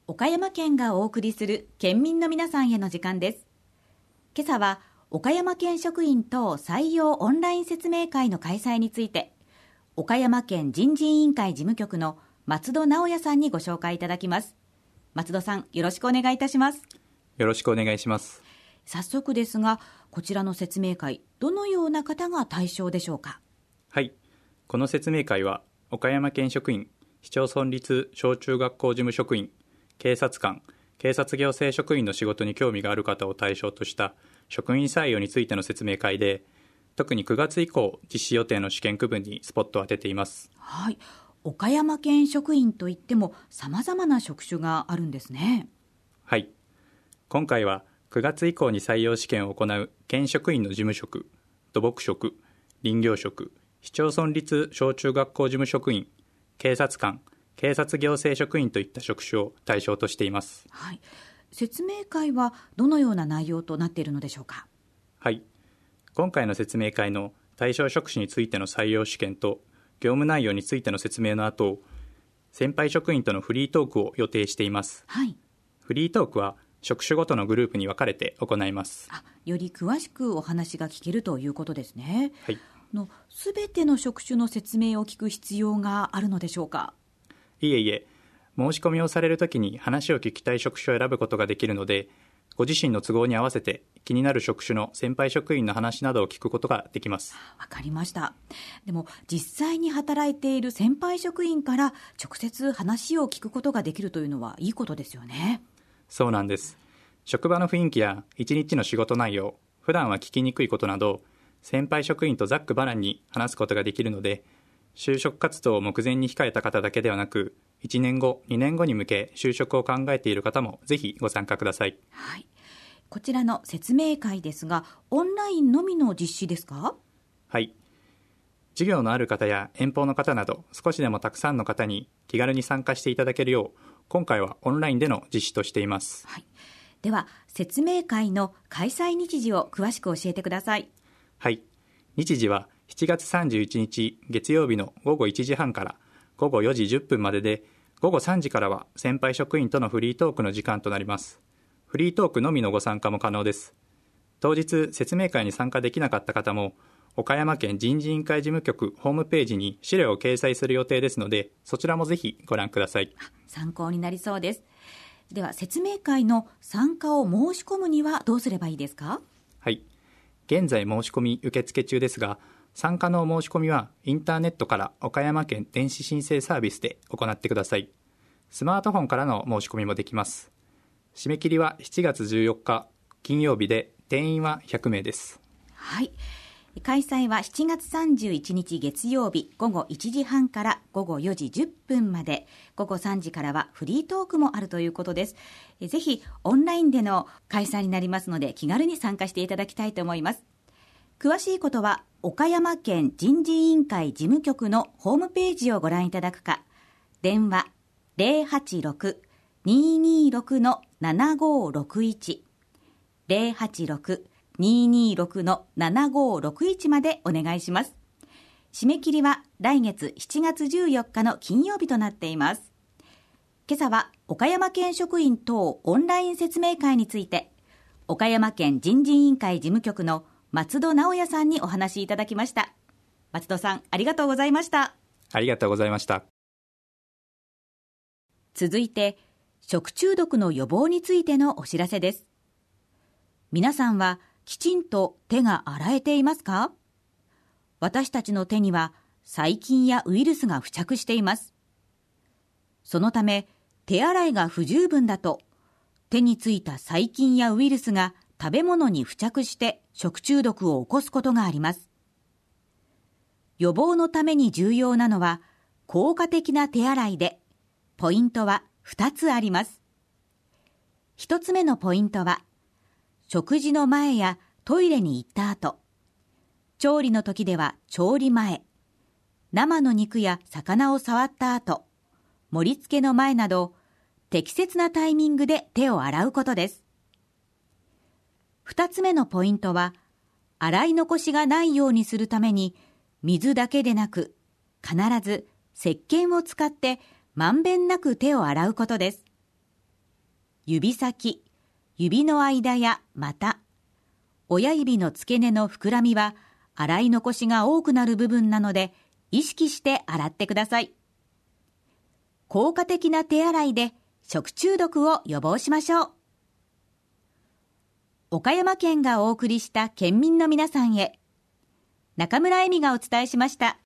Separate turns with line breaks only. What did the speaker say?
岡山県がお送りする県民の皆さんへの時間です。今朝は岡山県職員等採用オンライン説明会の開催について、岡山県人事委員会事務局の松戸直也さんにご紹介いただきます。松戸さん、よろしくお願いいたします。
よろしくお願いします。
早速ですが、こちらの説明会、どのような方が対象でしょうか？
はい、この説明会は岡山県職員、市町村立小中学校事務職員、警察官、警察行政職員の仕事に興味がある方を対象とした職員採用についての説明会で、特に9月以降実施予定の試験区分にスポットを当てています。
はい、岡山県職員といっても様々な職種があるんですね。
はい、今回は9月以降に採用試験を行う県職員の事務職、土木職、林業職、市町村立小中学校事務職員、警察官、警察行政職員といった職種を対象としています。
はい、説明会はどのような内容となっているのでしょうか？
はい、今回の説明会の対象職種についての採用試験と業務内容についての説明の後、先輩職員とのフリートークを予定しています。
はい、
フリートークは職種ごとのグループに分かれて行います。
より詳しくお話が聞けるということですね。
はい、
すべての職種の説明を聞く必要があるのでしょうか？
いえいえ、申し込みをされるときに話を聞きたい職種を選ぶことができるので、ご自身の都合に合わせて気になる職種の先輩職員の話などを聞くことができます。
わかりました。でも実際に働いている先輩職員から直接話を聞くことができるというのはいいことですよね。
そうなんです。職場の雰囲気や一日の仕事内容、普段は聞きにくいことなど、先輩職員とざっくばらんに話すことができるので、就職活動を目前に控えた方だけではなく、1年後、2年後に向け就職を考えている方もぜひご参加ください。
はい、こちらの説明会ですが、オンラインのみの実施ですか？
はい、授業のある方や遠方の方など、少しでもたくさんの方に気軽に参加していただけるよう、今回はオンラインでの実施としています。
はい、では説明会の開催日時を詳しく教えてください。
はい、日時は7月31日月曜日の午後1時半から午後4時10分までで、午後3時からは先輩職員とのフリートークの時間となります。フリートークのみのご参加も可能です。当日説明会に参加できなかった方も、岡山県人事委員会事務局ホームページに資料を掲載する予定ですので、そちらもぜひご覧ください。
参考になりそうです。では説明会の参加を申し込むにはどうすればいいですか？
はい、現在申し込み受付中ですが、参加の申し込みはインターネットから岡山県電子申請サービスで行ってください。スマートフォンからの申し込みもできます。締め切りは7月14日金曜日で、定員は100名です。
はい、開催は7月31日月曜日午後1時半から午後4時10分まで、午後3時からはフリートークもあるということです。ぜひオンラインでの開催になりますので、気軽に参加していただきたいと思います。詳しいことは岡山県人事委員会事務局のホームページをご覧いただくか、電話 086-226-7561 086-226-7561までお願いします。締め切りは来月7月14日の金曜日となっています。今朝は岡山県職員等オンライン説明会について、岡山県人事委員会事務局の松戸直也さんにお話しいただきました。松戸さん、ありがとうございました。
ありがとうございました。
続いて、食中毒の予防についてのお知らせです。皆さんはきちんと手が洗えていますか？私たちの手には細菌やウイルスが付着しています。そのため、手洗いが不十分だと、手についた細菌やウイルスが食べ物に付着して食中毒を起こすことがあります。予防のために重要なのは効果的な手洗いで、ポイントは2つあります。1つ目のポイントは、食事の前やトイレに行った後、調理の時では調理前、生の肉や魚を触った後、盛り付けの前など、適切なタイミングで手を洗うことです。2つ目のポイントは、洗い残しがないようにするために、水だけでなく、必ず石鹸を使ってまんべんなく手を洗うことです。 指先、指の間や股、親指の付け根の膨らみは洗い残しが多くなる部分なので意識して洗ってください。効果的な手洗いで食中毒を予防しましょう。岡山県がお送りした県民の皆さんへ、中村恵美がお伝えしました。